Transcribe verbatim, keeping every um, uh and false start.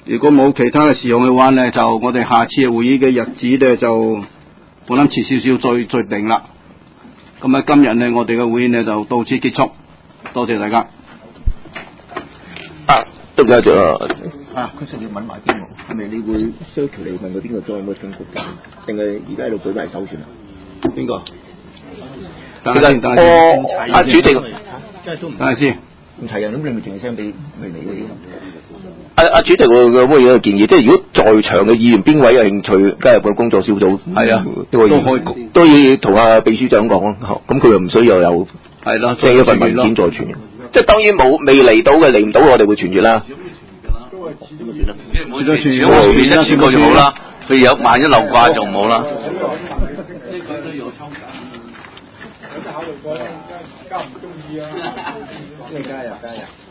如果冇其他嘅事項嘅話咧，就我哋下次嘅會議嘅日子咧，就我諗遲少少再再定啦。咁啊，今日咧我哋嘅會議咧就到此結束，多謝大家。 啊，都唔該咗啊！ 啊，佢仲要問埋邊個？係咪你會 circle 嚟問佢邊個再有冇進局㗎？定係而家喺度舉埋手算啊？邊個？ 等下先，等下先。 阿主席， 等下先。 唔齊人咁，你咪淨係聲俾未嚟嗰啲。 阿阿主席，我有冇嘢建議？即係如果在場嘅議員邊位有興趣加入個工作小組，係啊，都可以都要同阿秘書長講咯。咁佢又唔需要有係啦， 即係一份文件再傳。即係當然冇未嚟到嘅嚟唔到，我哋會傳閱啦。 即係每次傳傳一次過就好啦。譬如有萬一漏掛就唔好啦。 呢個都要抽緊，有得考慮過咧，加唔中意啊，即係加入加入。